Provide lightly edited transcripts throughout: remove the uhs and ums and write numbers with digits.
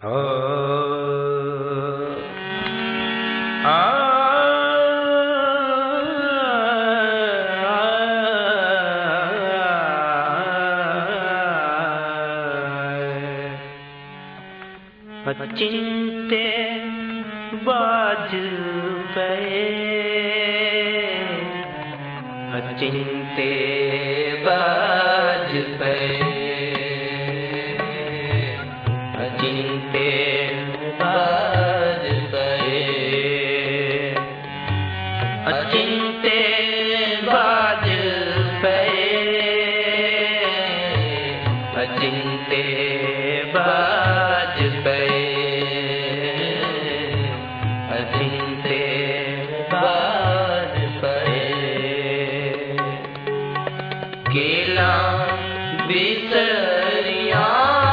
ओ आ चिंते बाज पे चिंते बाज पे चिंते बाज पे चिंते बाज पे चिंते बाज पे चिंते बाज पे केला बिसरिया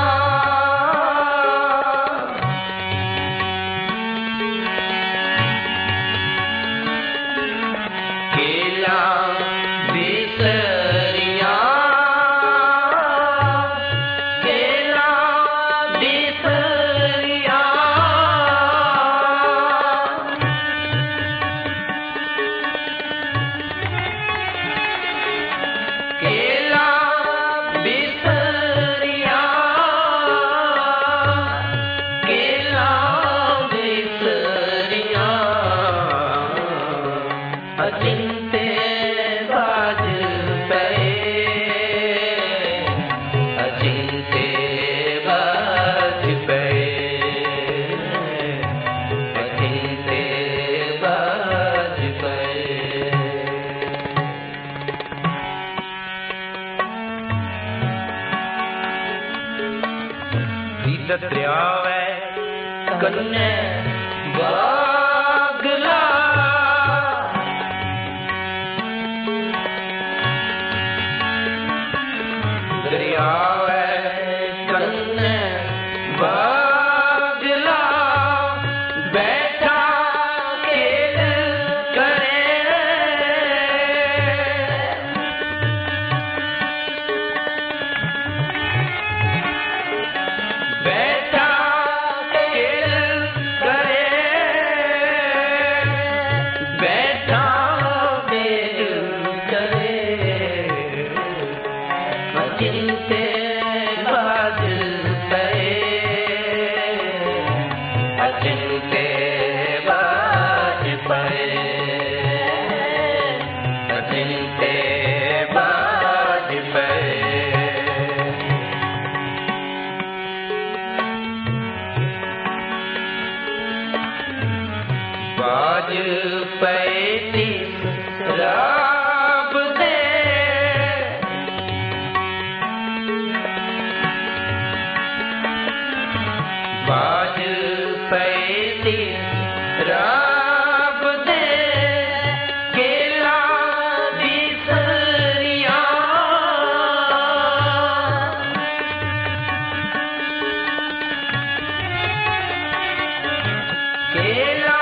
केला बिसरिया केला बिसरिया केला बिसरिया केला बिसरिया चिंते बाज पे चिंते बाज पे चिंते बाज पे दरियावे कन्ने बागला दरियावे कन्ने बागला बैठा खेल करे बैठा खेल करे बैठा खेल करे चिंते बाज पे चिंते बाज पे चिंते बाज पे बाज पैती राब दे बाज पैती राब दे केला बिसरिया केला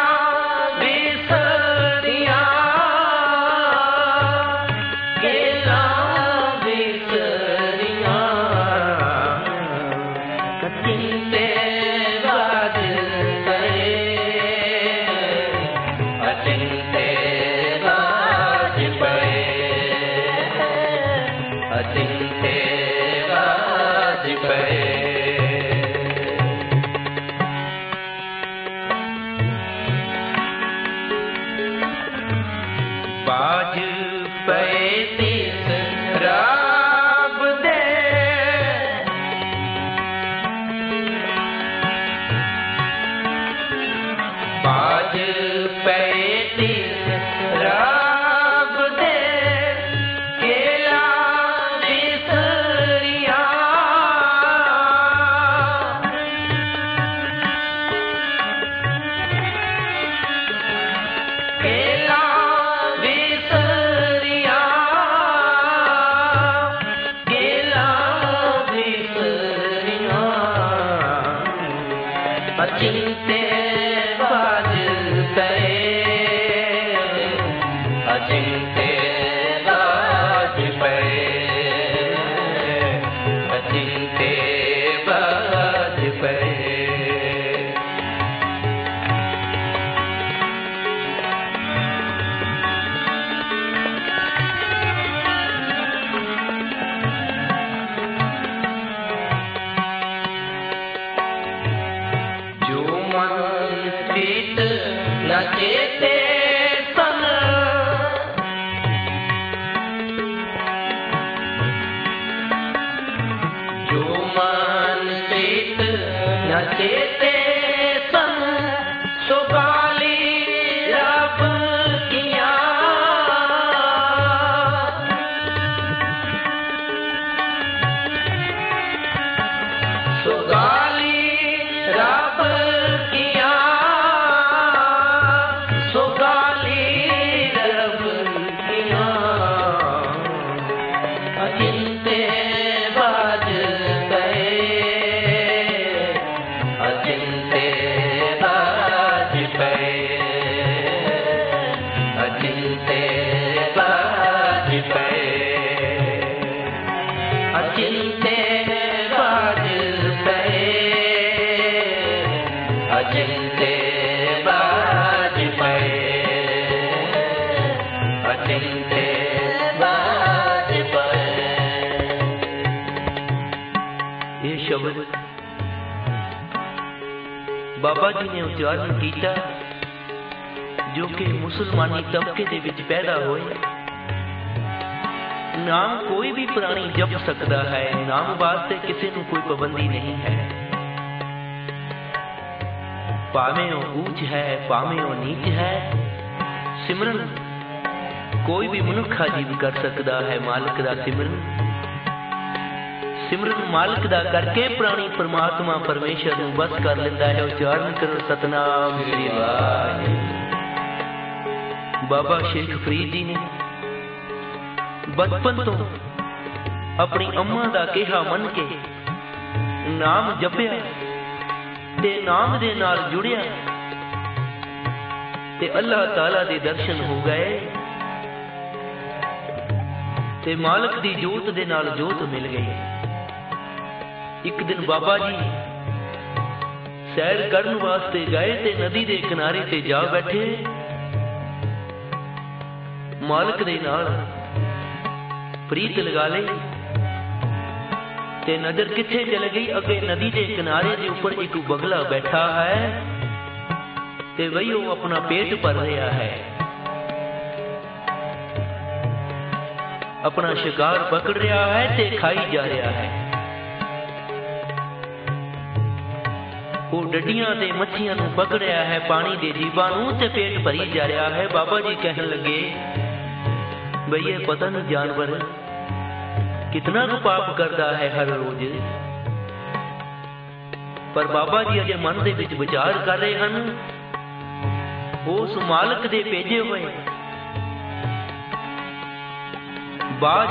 बिसरिया केला बिसरिया चिंते बाज पे चिंते बाज पे चिंते बाज पे बाज पैती राब दे बाज पैती राब दे केला बिसरिया केला बिसरिया केला बिसरिया चिंते बाज पे चिंते बाज पे चिंते बाज पे ਚੇਤੇ ਸਨ ਜੋ ਮਨ ਚੇਤ ਨਾ ਚੇਤੇ ਸਨ ਸੋ ਗਾਲੀ ਰੱਬ ਕੀਆਂ ਸੋ ਗਾਲੀ ਰੱਬ ਕੀਆਂ ਸੋ ਗਾਲੀ ਰੱਬ ਕੀਆਂ ਅਚਿੰਤੇ ਬਾਜ ਪਏ ਅਚਿੰਤੇ ਬਾਜ ਪਏ ਅਚਿੰਤੇ ਬਾਜ ਪਏ ਅਚਿੰਤੇ ਬਾਜ ਪਏ ਅਚਿੰਤੇ ਬਾਜ ਪਏ ਅਚਿੰਤੇ ਬਾਜ ਪਏ। ਇਹ ਸ਼ਬਦ ਬਾਬਾ ਜੀ ਨੇ ਉਚਾਰਨ ਕੀਤਾ ਜੋ ਕਿ ਮੁਸਲਮਾਨੀ ਤਬਕੇ ਦੇ ਵਿੱਚ ਪੈਦਾ ਹੋਏ। ਨਾਮ ਕੋਈ ਵੀ ਪ੍ਰਾਣੀ ਜਪ ਸਕਦਾ ਹੈ, ਨਾਮ ਵਾਸਤੇ ਕਿਸੇ ਨੂੰ ਕੋਈ ਪਾਬੰਦੀ ਨਹੀਂ ਹੈ, ਭਾਵੇਂ ਉਹ ਉੱਚ ਹੈ ਭਾਵੇਂ ਉਹ ਨੀਚ ਹੈ। ਸਿਮਰਨ ਕੋਈ ਵੀ ਮਨੁੱਖ ਆਜੀਵ ਕਰ ਸਕਦਾ ਹੈ। ਮਾਲਕ ਦਾ ਸਿਮਰਨ ਮਾਲਕ ਦਾ ਕਰਕੇ ਪ੍ਰਾਣੀ ਪਰਮਾਤਮਾ ਪਰਮੇਸ਼ਰ ਨੂੰ ਬਸ ਕਰ ਲੈਂਦਾ ਹੈ। ਉਚਾਰਨ ਕਰੋ ਸਤਨਾਮ ਸ੍ਰੀ ਵਾਹਿਗੁਰੂ। ਬਾਬਾ ਸ਼ੇਖ ਫਰੀਦ ਜੀ ਨੇ ਬਚਪਨ ਤੋਂ ਆਪਣੀ ਅੰਮਾ ਦਾ ਕਿਹਾ ਮੰਨ ਕੇ ਨਾਮ ਜਪਿਆ ਤੇ ਨਾਮ ਦੇ ਨਾਲ ਜੁੜਿਆ ਤੇ ਅੱਲਾਹ ਤਾਲਾ ਦੇ ਦਰਸ਼ਨ ਹੋ ਗਏ ਤੇ ਮਾਲਕ ਦੀ ਜੋਤ ਦੇ ਨਾਲ ਜੋਤ ਮਿਲ ਗਈ। ਇੱਕ ਦਿਨ ਬਾਬਾ ਜੀ ਸੈਰ ਕਰਨ ਵਾਸਤੇ ਗਏ ਤੇ ਨਦੀ ਦੇ ਕਿਨਾਰੇ ਤੇ ਜਾ ਬੈਠੇ। ਮਾਲਕ ਦੇ ਨਾਲ ਪ੍ਰੀਤ ਲਗਾ ਲਈ ਤੇ ਨਜ਼ਰ ਕਿੱਥੇ ਚਲੇ ਗਈ? ਅੱਗੇ ਨਦੀ ਦੇ ਕਿਨਾਰੇ ਦੇ ਉੱਪਰ ਇੱਕ ਬਗਲਾ ਬੈਠਾ ਹੈ ਤੇ ਵਈ ਉਹ ਆਪਣਾ ਪੇਟ ਭਰ ਰਿਹਾ ਹੈ, ਆਪਣਾ ਸ਼ਿਕਾਰ ਪਕੜ ਰਿਹਾ ਹੈ ਤੇ ਖਾਈ ਜਾ ਰਿਹਾ ਹੈ। ਉਹ ਡੱਡੀਆਂ ਤੇ ਮੱਛੀਆਂ ਨੂੰ ਪਕੜ ਰਿਹਾ ਹੈ, ਪਾਣੀ ਦੇ ਜੀਵਾਂ ਨੂੰ, ਤੇ ਪੇਟ ਭਰੀ ਜਾ ਰਿਹਾ ਹੈ। ਬਾਬਾ ਜੀ ਕਹਿਣ ਲੱਗੇ ਬਈ ਇਹ ਪਤਾ ਨਹੀਂ ਜਾਨਵਰ ਕਿਤਨਾ ਕੁ ਪਾਪ ਕਰਦਾ ਹੈ ਹਰ ਰੋਜ਼। ਪਰ ਬਾਬਾ ਜੀ ਅਜੇ ਮਨ ਦੇ ਵਿੱਚ ਵਿਚਾਰ ਕਰ ਰਹੇ ਹਨ। ਉਸ ਮਾਲਕ ਦੇ ਭੇਜੇ ਹੋਏ ਬਾਜ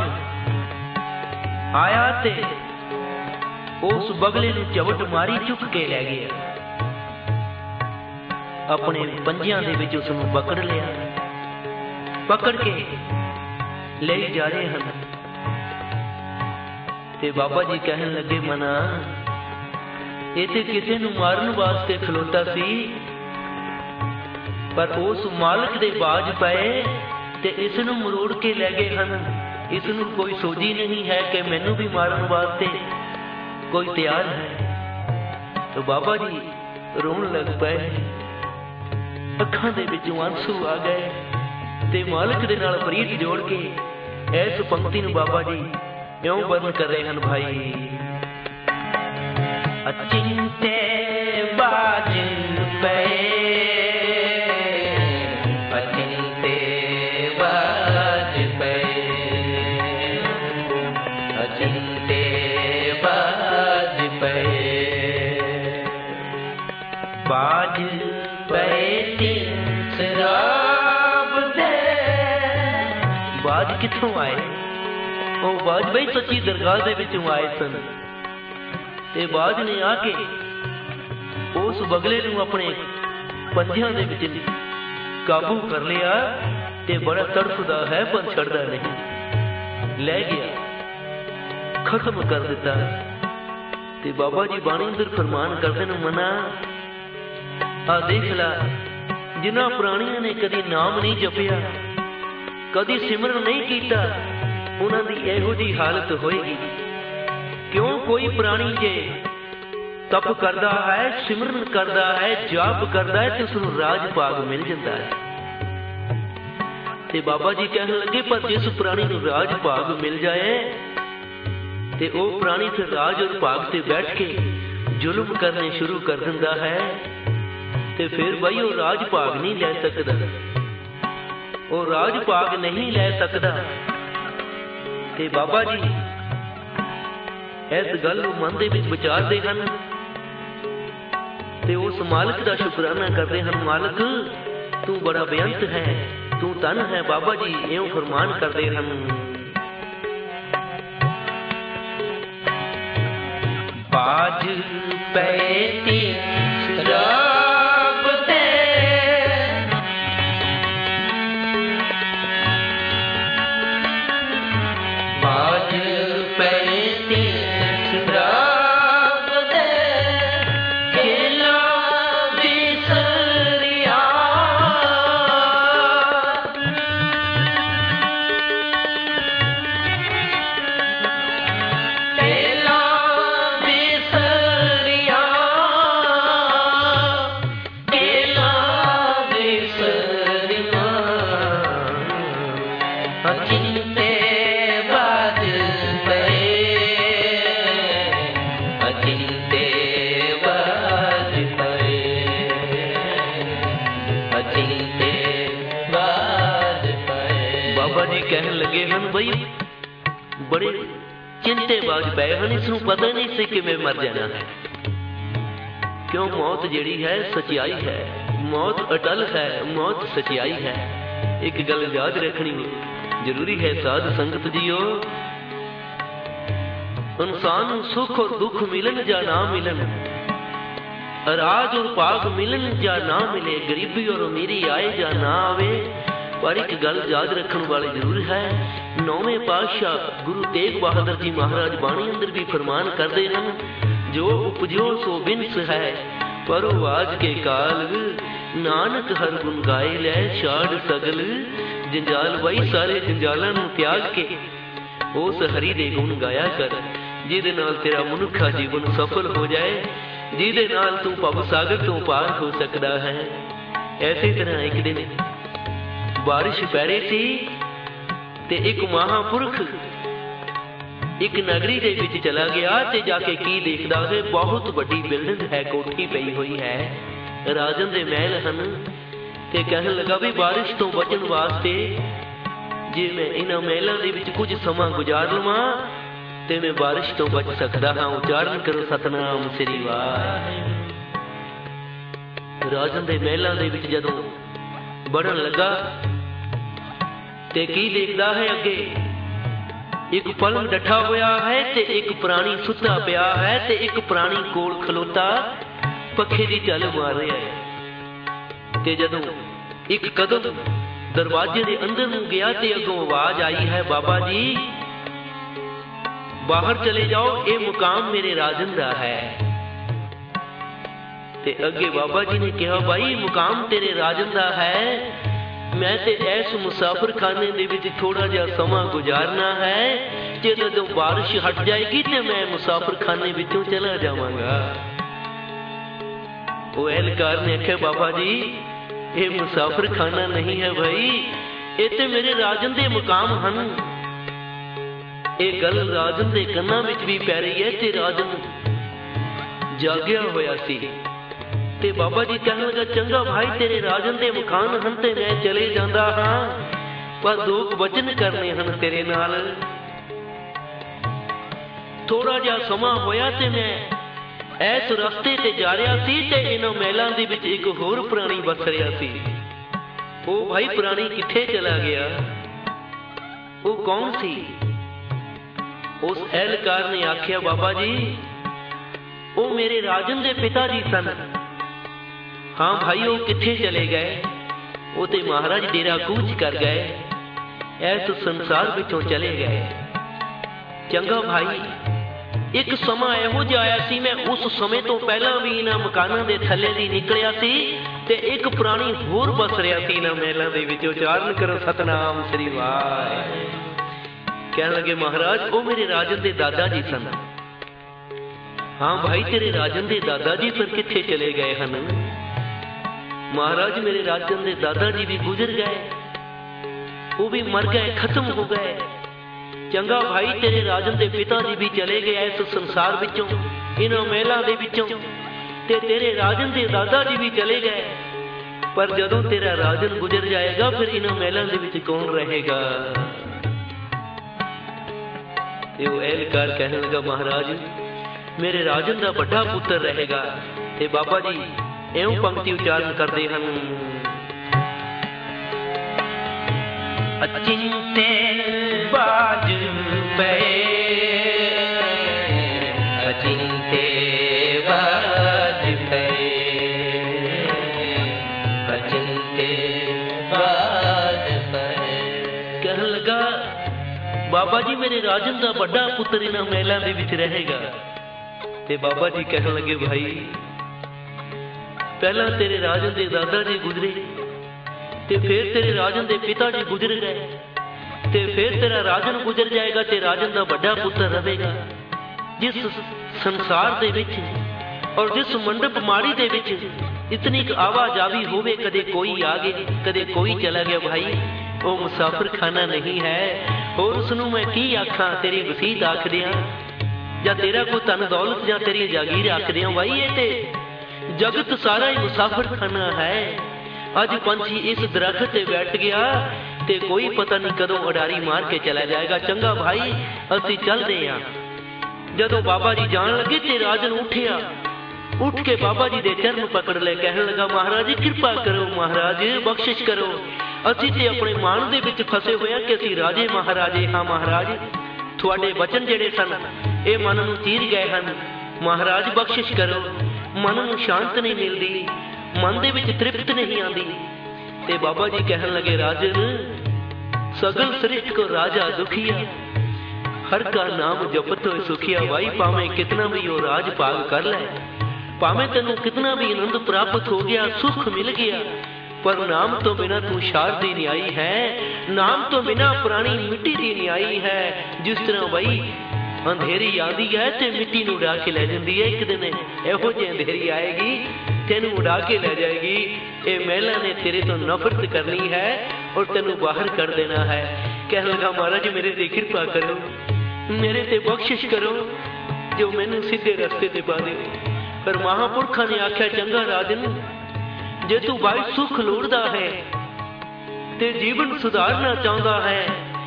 ਆਇਆ ਤੇ ਉਸ ਬਗਲੇ ਨੂੰ ਝਵਟ ਮਾਰੀ ਚੁੱਕ ਕੇ ਲੈ ਗਿਆ। ਆਪਣੇ ਪੰਜਿਆਂ ਦੇ ਵਿੱਚ ਉਸ ਨੂੰ ਪਕੜ ਲਿਆ, ਪਕੜ ਕੇ ਲੈ ਜਾ ਰਹੇ ਹਨ। ਤੇ ਬਾਬਾ ਜੀ ਕਹਿਣ ਲੱਗੇ ਮਨਾ ਇਹ ਤੇ ਕਿਸੇ ਨੂੰ ਮਾਰਨ ਵਾਸਤੇ ਖਲੋਤਾ ਸੀ, ਪਰ ਉਸ ਮਾਲਕ ਦੇ ਬਾਜ ਪਏ ਤੇ ਇਸ ਨੂੰ ਮਰੋੜ ਕੇ ਲੈ ਗਏ ਹਨ। ਇਸ ਨੂੰ ਕੋਈ ਸੋਝੀ ਨਹੀਂ ਹੈ ਕਿ ਮੈਨੂੰ ਵੀ ਮਾਰਨ ਵਾਸਤੇ ਕੋਈ ਤਿਆਰ ਹੈ। ਤੇ ਬਾਬਾ ਜੀ ਰੋਣ ਲੱਗ ਪਏ, ਅੱਖਾਂ ਦੇ ਵਿੱਚੋਂ ਆਂਸੂ ਆ ਗਏ ਤੇ ਮਾਲਕ ਦੇ ਨਾਲ ਪ੍ਰੀਤ ਜੋੜ ਕੇ ਇਸ ਪੰਕਤੀ ਨੂੰ ਬਾਬਾ ਜੀ ਇਉਂ ਵਰਨ ਕਰ ਰਹੇ ਹਨ। ਭਾਈ ਅਚਿੰਤੇ ਬਾਜ ਪਏ ਅਚਿੰਤੇ ਬਾਜ ਪਏ ਅਚਿੰਤੇ ਬਾਜ ਪਏ ਬਾਜ ਪਏ ਤਿੰਨ ਸ਼ਰਾਬ ਦੇ। ਬਾਜ ਕਿੱਥੋਂ ਆਏ? ਉਹ ਬਾਜ ਬਈ ਸੱਚੀ ਦਰਗਾਹ ਦੇ ਵਿੱਚੋਂ ਆਏ ਸਨ ਤੇ ਬਾਜ ਨੇ ਆ ਕੇ ਉਸ ਬਗਲੇ ਨੂੰ ਆਪਣੇ ਪੰਜਿਆਂ ਦੇ ਵਿੱਚ ਕਾਬੂ ਕਰ ਲਿਆ ਤੇ ਬੜਾ ਤੜਫਦਾ ਹੈ ਪਰ ਛੱਡਦਾ ਨਹੀਂ। ਲੈ ਗਿਆ, ਖਤਮ ਕਰ ਦਿੱਤਾ। ਤੇ ਬਾਬਾ ਜੀ ਬਾਣੀ ਅੰਦਰ ਫਰਮਾਨ ਕਰਦੇ ਨੇ ਮਨਾ ਆ ਦੇਖ ਲਾ, ਜਿਨ੍ਹਾਂ ਪ੍ਰਾਣੀਆਂ ਨੇ ਕਦੀ ਨਾਮ ਨਹੀਂ ਜਪਿਆ, ਕਦੀ ਸਿਮਰਨ ਨਹੀਂ ਕੀਤਾ, ਉਹਨਾਂ ਦੀ ਇਹੋ ਜਿਹੀ ਹਾਲਤ ਹੋਏਗੀ। ਕਿਉਂ ਕੋਈ ਪ੍ਰਾਣੀ ਜੇ ਤਪ ਕਰਦਾ ਹੈ, ਸਿਮਰਨ ਕਰਦਾ ਹੈ, ਜਾਪ ਕਰਦਾ ਹੈ ਤੇ ਉਸ ਨੂੰ ਰਾਜ ਭਾਗ ਮਿਲ ਜਾਂਦਾ ਹੈ। ਤੇ ਬਾਬਾ ਜੀ ਕਹਿਣ ਲੱਗੇ ਪਰ ਜਿਸ ਪ੍ਰਾਣੀ ਨੂੰ ਰਾਜ ਭਾਗ ਮਿਲ ਜਾਏ ਤੇ ਉਹ ਪ੍ਰਾਣੀ ਫਿਰ ਰਾਜ ਔਰ ਭਾਗ ਤੇ ਬੈਠ ਕੇ ਜ਼ੁਲਮ ਕਰਨੇ ਸ਼ੁਰੂ ਕਰ ਦਿੰਦਾ ਹੈ ਤੇ ਫਿਰ ਬਈ ਉਹ ਰਾਜ ਭਾਗ ਨਹੀਂ ਲੈ ਸਕਦਾ, ਉਹ ਰਾਜ ਭਾਗ ਨਹੀਂ ਲੈ ਸਕਦਾ। ਤੇ ਬਾਬਾ ਜੀ ਇਸ ਗੱਲ ਨੂੰ ਮਨ ਦੇ ਵਿੱਚ ਵਿਚਾਰਦੇ ਹਨ ਤੇ ਉਸ ਮਾਲਕ ਦਾ ਸ਼ੁਕਰਾਨਾ ਕਰਦੇ ਹਨ, ਮਾਲਕ ਤੂੰ ਬੜਾ ਬੇਅੰਤ ਹੈ, ਤੂੰ ਧਨ ਹੈ। ਬਾਬਾ ਜੀ ਇਉਂ ਫਰਮਾਨ ਕਰਦੇ ਹਨ, ਬਾਜ ਪੈਤੀ ਰੱਬ ਦੇ ਬਾਜ ਪੈਤੀ ਰੱਬ ਦੇ ਖੇਲਾ ਵਿਸਰਿਆ ਖੇਲਾ ਵਿਸਰਿਆ ਖੇਲਾ ਵਿਸਰਿਆ ਅਚਿੰਤੇ ਬਾਜ ਪਏ ਅਚਿੰਤੇ ਬਾਜ ਪਏ ਅਚਿੰਤੇ ਬਾਜ ਪਏ। ਬਾਬਾ ਜੀ ਕਹਿਣ ਲੱਗੇ ਹਨ ਬਈ ਬੜੇ ਚਿੰਤੇਬਾਜ਼ ਪਏ ਹਨ, ਇਸ ਨੂੰ ਪਤਾ ਨਹੀਂ ਸੀ ਕਿਵੇਂ ਮਰ ਜਾਣਾ ਹੈ, ਕਿਉਂ ਮੌਤ ਜਿਹੜੀ ਹੈ ਸਚਾਈ ਹੈ, ਮੌਤ ਅਟਲ ਹੈ, ਮੌਤ ਸਚਾਈ ਹੈ। ਇੱਕ ਗੱਲ ਯਾਦ ਰੱਖਣੀ ਜ਼ਰੂਰੀ ਹੈ ਸਾਧ ਸੰਗਤ ਜੀਓ, ਇਨਸਾਨ ਨੂੰ ਸੁੱਖ ਔਰ ਦੁੱਖ ਮਿਲਣ ਜਾਂ ਨਾ ਮਿਲਣ, ਰਾਜ ਔਰ ਭਾਗ ਮਿਲਣ ਜਾਂ ਨਾ ਮਿਲੇ, ਗਰੀਬੀ ਔਰ ਅਮੀਰੀ ਆਏ ਜਾਂ ਨਾ ਆਵੇ, ਪਰ ਇੱਕ ਗੱਲ ਯਾਦ ਰੱਖਣ ਵਾਲੀ ਜ਼ਰੂਰ ਹੈ। ਨੌਵੇਂ ਪਾਤਸ਼ਾਹ ਗੁਰੂ ਤੇਗ ਬਹਾਦਰ ਜੀ ਮਹਾਰਾਜ ਬਾਣੀ ਅੰਦਰ ਵੀ ਫਰਮਾਨ ਕਰਦੇ ਹਨ, ਜੋ ਉਪਜੋ ਸੋ ਬਿਨਸ ਹੈ ਪਰ ਆਵਾਜ਼ ਕੇ ਕਾਲ, ਨਾਨਕ ਹਰ ਗੁਣ ਗਾਏ ਲੈ ਛਾੜ ਸਗਲ ਜੰਜਾਲ। ਬਾਈ ਸਾਰੇ ਜੰਜਾਲਾਂ ਨੂੰ ਤਿਆਗ ਕੇ ਉਸ ਹਰੀ ਦੇ ਗੁਣ ਗਾਇਆ ਕਰ, ਜਿਹਦੇ ਨਾਲ ਤੇਰਾ ਮਨੁੱਖਾ ਜੀਵਨ ਸਫਲ ਹੋ ਜਾਏ, ਜਿਹਦੇ ਨਾਲ ਤੂੰ ਭਵ ਸਾਗਰ ਤੋਂ ਪਾਰ ਹੋ ਸਕਦਾ ਹੈ। ਐਸੇ ਤਰ੍ਹਾਂ ਇੱਕ ਦਿਨ ਬਾਰਿਸ਼ ਪੈ ਰਹੀ ਸੀ ਤੇ ਇੱਕ ਮਹਾਂਪੁਰਖ ਇੱਕ ਨਗਰੀ ਦੇ ਵਿੱਚ ਚਲਾ ਗਿਆ ਤੇ ਜਾ ਕੇ ਕੀ ਦੇਖਦਾ ਹੈ, ਬਹੁਤ ਵੱਡੀ ਬਿਲਡਿੰਗ ਹੈ, ਕੋਠੀ ਪਈ ਹੋਈ ਹੈ, ਰਾਜਨ ਦੇ ਮਹਿਲ ਹਨ। ਤੇ ਕਹਿਣ ਲੱਗਾ ਵੀ ਬਾਰਿਸ਼ ਤੋਂ ਬਚਣ ਵਾਸਤੇ ਜੇ ਮੈਂ ਇਹਨਾਂ ਮਹਿਲਾਂ ਦੇ ਵਿੱਚ ਕੁਝ ਸਮਾਂ ਗੁਜ਼ਾਰ ਲਵਾਂ ਤੇ ਮੈਂ ਬਾਰਿਸ਼ ਤੋਂ ਬਚ ਸਕਦਾ ਹਾਂ। ਉਚਾਰਨ ਕਰੋ ਸਤਨਾਮ ਸ੍ਰੀ ਵਾਹਿਗੁਰੂ। ਰਾਜਨ ਦੇ ਮਹਿਲਾਂ ਦੇ ਵਿੱਚ ਜਦੋਂ ਵੜਨ ਲੱਗਾ ਤੇ ਕੀ ਦੇਖਦਾ ਹੈ, ਅੱਗੇ ਇੱਕ ਪਲੰਗ ਡੱਠਾ ਹੋਇਆ ਹੈ ਤੇ ਇੱਕ ਪ੍ਰਾਣੀ ਸੁੱਤਾ ਪਿਆ ਹੈ ਤੇ ਇੱਕ ਪ੍ਰਾਣੀ ਕੋਲ ਖਲੋਤਾ ਪੱਖੇ ਦੀ ਝੱਲ ਮਾਰ ਰਿਹਾ ਹੈ। ਤੇ ਜਦੋਂ ਇੱਕ ਕਦਮ ਦਰਵਾਜ਼ੇ ਦੇ ਅੰਦਰ ਨੂੰ ਗਿਆ ਤੇ ਅੱਗੋਂ ਆਵਾਜ਼ ਆਈ ਹੈ, ਬਾਬਾ ਜੀ ਬਾਹਰ ਚਲੇ ਜਾਓ, ਇਹ ਮੁਕਾਮ ਮੇਰੇ ਰਾਜਨ ਦਾ ਹੈ। ਤੇ ਅੱਗੇ ਬਾਬਾ ਜੀ ਨੇ ਕਿਹਾ, ਬਾਈ ਮੁਕਾਮ ਤੇਰੇ ਰਾਜਨ ਦਾ ਹੈ, ਮੈਂ ਤੇ ਇਸ ਮੁਸਾਫਰਖਾਨੇ ਦੇ ਵਿੱਚ ਥੋੜਾ ਜਿਹਾ ਸਮਾਂ ਗੁਜ਼ਾਰਨਾ ਹੈ, ਜੇ ਜਦੋਂ ਬਾਰਿਸ਼ ਹਟ ਜਾਏਗੀ ਤੇ ਮੈਂ ਮੁਸਾਫਰਖਾਨੇ ਵਿੱਚੋਂ ਚਲਾ ਜਾਵਾਂਗਾ। ਉਹ ਅਹਿਲਕਾਰ ਨੇ ਆਖਿਆ, ਬਾਬਾ ਜੀ ਇਹ ਮੁਸਾਫਰਖਾਨਾ ਨਹੀਂ ਹੈ ਭਾਈ, ਇਹ ਤੇ ਮੇਰੇ ਰਾਜਨ ਦੇ ਮੁਕਾਮ ਹਨ। ਇਹ ਗੱਲ ਰਾਜਨ ਦੇ ਕੰਨਾਂ ਵਿੱਚ ਵੀ ਪੈ ਰਹੀ ਹੈ ਤੇ ਰਾਜਨ ਜਾਗਿਆ ਹੋਇਆ ਸੀ। ਤੇ ਬਾਬਾ ਜੀ ਕਹਿਣ ਲੱਗਾ, ਚੰਗਾ ਭਾਈ ਤੇਰੇ ਰਾਜਨ ਦੇ ਮੁਕਾਮ ਹਨ ਤੇ ਮੈਂ ਚਲੇ ਜਾਂਦਾ ਹਾਂ, ਪਰ ਦੋ ਵਚਨ ਕਰਨੇ ਹਨ ਤੇਰੇ ਨਾਲ। ਥੋੜਾ ਜਿਹਾ ਸਮਾਂ ਹੋਇਆ ਤੇ ਮੈਂ ਇਸ ਰਸਤੇ ਤੇ ਜਾ ਰਿਹਾ ਸੀ ਤੇ ਇਹਨਾਂ ਮਹਿਲਾਂ ਦੇ ਵਿੱਚ ਇੱਕ ਹੋਰ ਪ੍ਰਾਣੀ ਵਸ ਰਿਹਾ ਸੀ। ਉਹ ਭਾਈ ਪ੍ਰਾਣੀ ਕਿੱਥੇ ਚਲਾ ਗਿਆ? ਉਹ ਕੌਣ ਸੀ? ਉਸ ਅਹਿਲਕਾਰ ਨੇ ਆਖਿਆ, ਬਾਬਾ ਜੀ ਉਹ ਮੇਰੇ ਰਾਜਨ ਦੇ ਪਿਤਾ ਜੀ ਸਨ। ਹਾਂ ਭਾਈ, ਉਹ ਕਿੱਥੇ ਚਲੇ ਗਏ? ਉਹ ਤੇ ਮਹਾਰਾਜ ਡੇਰਾ ਕੂਚ ਕਰ ਗਏ, ਇਸ ਸੰਸਾਰ ਵਿੱਚੋਂ ਚਲੇ ਗਏ। ਚੰਗਾ ਭਾਈ, ਇੱਕ ਸਮਾਂ ਇਹੋ ਜਿਹਾ ਆਇਆ ਸੀ, ਮੈਂ ਉਸ ਸਮੇਂ ਤੋਂ ਪਹਿਲਾਂ ਵੀ ਇਹਨਾਂ ਮਕਾਨਾਂ ਦੇ ਥੱਲੇ ਦੀ ਨਿਕਲਿਆ ਸੀ ਤੇ ਇੱਕ ਪ੍ਰਾਣੀ ਹੋਰ ਬਸ ਰਿਹਾ ਸੀ ਇਹਨਾਂ ਮਹਿਲਾਂ ਦੇ ਵਿੱਚ। ਉਚਾਰਨ ਕਰੋ ਸਤਨਾਮ ਸ੍ਰੀ ਵਾਹਿਗੁਰੂ। ਕਹਿਣ ਲੱਗੇ, ਮਹਾਰਾਜ ਉਹ ਮੇਰੇ ਰਾਜਨ ਦੇ ਦਾਦਾ ਜੀ ਸਨ। हाँ भाई, तेरे राजन दे दादा जी फिर किथे चले गए हन? महाराज, मेरे राजन दे दादा जी भी गुजर गए, वो भी मर गए, खत्म हो गए। चंगा भाई, तेरे राजन दे पिता जी भी चले गए इस संसार विचों, इन्हां महलां दे विचों, ते तेरे राजन दे दादा जी भी चले गए। पर जदों तेरा राजन गुजर जाएगा फिर इन्हां महलां दे विच कौन रहेगा? ते वो एहलकार कहने लगा, महाराज मेरे राजन दा बड़ा पुत्र रहेगा। ते बाबा जी एवं पंक्ति उच्चारण करते हैं, अचिंते बाज पे, अचिंते बाज पे, अचिंते बाज पे। कहने लगा, बाबा जी मेरे राजन दा बड़ा पुत्र इन्हां महलां दे विच रहेगा। ते बाबा जी कहने लगे, भाई पहला तेरे राजन दे दादा जी गुजरे, ते फिर तेरे राजन दे पिता जी गुजर गए, ते फिर तेरा राजन गुजर जाएगा ते राजन दा बड़ा पुत्र रहेगा। जिस संसार दे विच और जिस मंडप माड़ी दे विच इतनी आवाजावी होवे, कदे कोई आ गया कदे कोई चला गया, भाई वो मुसाफिर खाना नहीं है। और उसनूं मैं की आखां, तेरी वसीयत आख दियां ਜਾਂ तेरा कोई धन दौलत ਜਾਂ तेरी जागीर आख दियां। भाई ये ते जगत सारा ही मुसाफिर खाना है। अज पंछी इस दरख्त ते बैठ गया ते कोई पता नहीं कदों उडारी मार के चला जाएगा। चंगा भाई, असीं चलदे हां। जदों बाबा जी जान लगे ते राजन उठिया, उठ के बाबा जी दे चरण पकड़ ले, कहने लगा, महाराज कृपा करो, महाराज बख्शिश करो, असीं ते अपने मान दे विच फसे होए हां कि असीं राजे महाराजे हां। महाराज तुहाडे वचन जिहड़े सन ਇਹ ਮਨ ਨੂੰ ਚੀਰ ਗਏ ਹਨ। ਮਹਾਰਾਜ ਬਖਸ਼ਿਸ਼ ਕਰੋ, ਮਨ ਨੂੰ ਸ਼ਾਂਤ ਨਹੀਂ ਮਿਲਦੀ, ਮਨ ਦੇ ਵਿੱਚ ਤ੍ਰਿਪਤ ਨਹੀਂ ਆਉਂਦੀ। ਤੇ ਬਾਬਾ ਜੀ ਕਹਿਣ ਲੱਗੇ, ਰਾਜਨ ਸਗਲ ਸ੍ਰਿਸ਼ਟ ਕੋ ਰਾਜਾ ਦੁਖੀਆ, ਹਰ ਕਾ ਨਾਮ ਜਪਤ ਹੋਏ ਸੁਖੀਆ। ਭਾਈ ਭਾਵੇਂ ਕਿਤਨਾ ਵੀ ਉਹ ਰਾਜ ਭਾਗ ਕਰ ਲੈ, ਭਾਵੇਂ ਤੈਨੂੰ ਕਿਤਨਾ ਵੀ ਆਨੰਦ ਪ੍ਰਾਪਤ ਹੋ ਗਿਆ, ਸੁਖ ਮਿਲ ਗਿਆ, ਪਰ ਨਾਮ ਤੋਂ ਬਿਨਾਂ ਤੂੰ ਸ਼ਾਰਦੀ ਨਹੀਂ ਆਈ ਹੈ। ਨਾਮ ਤੋਂ ਬਿਨਾਂ ਪੁਰਾਣੀ ਮਿੱਟੀ ਦੀ ਨਹੀਂ ਆਈ ਹੈ। ਜਿਸ ਤਰ੍ਹਾਂ ਭਾਈ अंधेरी आती है तो मिट्टी नूं उड़ा के लै जाती है, एक दिन इहो जी अंधेरी आएगी तेनू उड़ा के लै जाएगी। ये महलां ने तेरे तो नफरत करनी है और तेनू बाहर कर देना है। कहने लगा, महाराज मेरे ते कृपा करो, मेरे ते बख्शिश करो, जो मैनू सीधे रस्ते ते पा दे। पर महापुरखा ने आख्या, चंगा राजन, जे तू भाई सुख लोड़दा है ते जीवन सुधारना चाहता है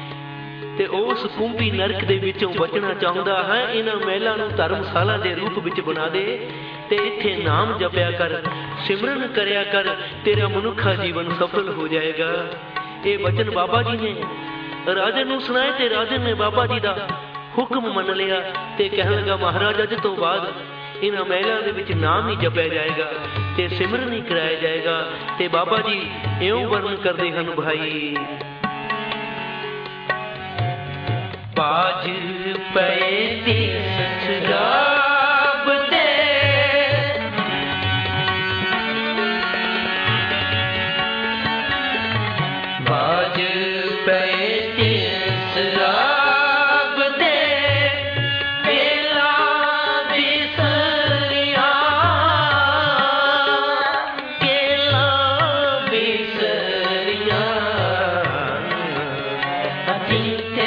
ਤੇ ਉਸ ਕੁੰਭੀ ਨਰਕ ਦੇ ਵਿੱਚੋਂ ਬਚਣਾ ਚਾਹੁੰਦਾ ਹੈ, ਇਹਨਾਂ ਮਹਿਲਾਂ ਨੂੰ ਧਰਮਸ਼ਾਲਾ ਦੇ ਰੂਪ ਵਿੱਚ ਬਣਾ ਦੇ ਤੇ ਇੱਥੇ ਨਾਮ ਜਪਿਆ ਕਰ, ਸਿਮਰਨ ਕਰਿਆ ਕਰ, ਤੇਰਾ ਮਨੁੱਖਾ ਜੀਵਨ ਸਫਲ ਹੋ ਜਾਏਗਾ। ਇਹ ਵਚਨ ਬਾਬਾ ਜੀ ਨੇ ਰਾਜਨ ਨੂੰ ਸੁਣਾਏ ਤੇ ਰਾਜਨ ਨੇ ਬਾਬਾ ਜੀ ਦਾ ਹੁਕਮ ਮੰਨ ਲਿਆ ਤੇ ਕਹਿਣ ਲੱਗਾ, ਮਹਾਰਾਜ ਅੱਜ ਤੋਂ ਬਾਅਦ ਇਹਨਾਂ ਮਹਿਲਾਂ ਦੇ ਵਿੱਚ ਨਾਮ ਹੀ ਜਪਿਆ ਜਾਏਗਾ ਤੇ ਸਿਮਰਨ ਹੀ ਕਰਾਇਆ ਜਾਏਗਾ। ਤੇ ਬਾਬਾ ਜੀ ਇਉਂ ਵਰਣਨ ਕਰਦੇ ਹਨ, ਭਾਈ बाज पे शराब दे, बाज पे शराब दे, केला बिसरिया, केला बिसरिया, अचिंते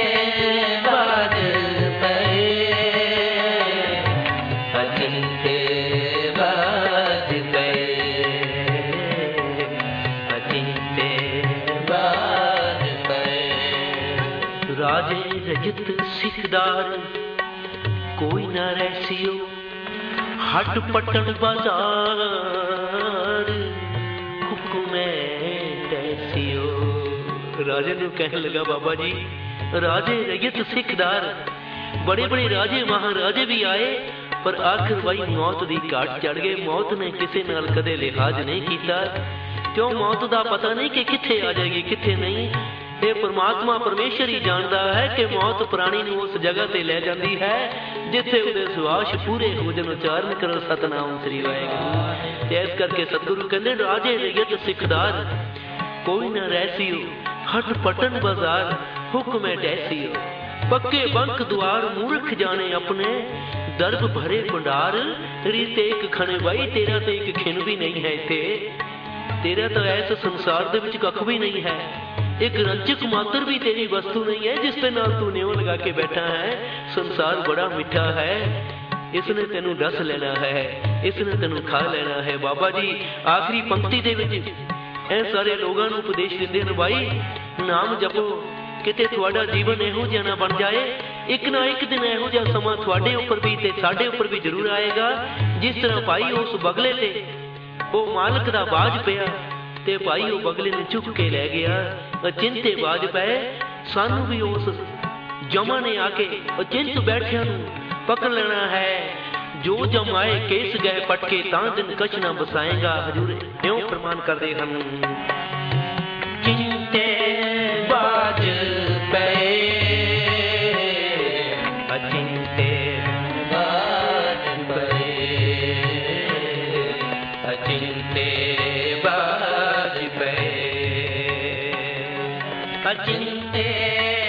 रजत सिकदार कोई न रहसियो, हट पटन बाजार हुक्म तैसियो। राजे नूं कहने लगा, बाबा जी राजे रजत सिकदार बड़े बड़े राजे महाराजे भी आए, पर आखिर भाई मौत दी घाट चढ़ गए। मौत ने किसी नाल कदे लिहाज नहीं किया, क्यों मौत दा पता नहीं कि किथे आ जाएगी किथे नहीं। ये परमात्मा परमेश्वर ही जानता है कि मौत प्राणी नूं उस जगह ते लै जाती है जिथे उहदे सुआस पूरे हो जाण। उच्चारण करो सतनाम श्री वाहिगुरू। ते इस करके सतगुरु कहंदे, राजे रजत सिकदार कोई न रहसियो, हट पटन बाजार हुक्म डैसियो। पक्के बंक द्वार मूर्ख जाने अपने, दर्भ भरे भंडार रीते एक खने बाई तेरा तो एक खिन भी नहीं है इत्थे तेरा तो ऐस संसार दे विच कख भी नहीं है एक रंजक मात्र भी तेरी वस्तु नहीं है जिस पे नाल तू न्यों लगा के बैठा है संसार बड़ा मिठा है इसने तेनू डस लेना है इसने तेनू खा लेना है बाबा जी आखिरी पंक्ति दे विच ऐ सारे लोगों नू उपदेश दिंदे ने भाई नाम जपो किते तुहाडा जीवन इहो जिहा ना बन जाए एक ना एक दिन इहो जिहा समा तुहाडे उपर भी ते साडे उपर भी जरूर आएगा जिस तरह भाई उस बगले ते ओ मालक दा बाज पिया ते भाई ओ बगले ने चुक के लै गया अचिंते बाज पए सानू भी उस जमा ने आके अचिंत बैठिया नू पकड़ लेना है जो जम आए केस गए पटके तां दिन कछ ना बसाएगा हजूर इउं फरमान करदे हन चिंते बाज पे अचिंते बाज पे अचिंते बाज पे अचिंते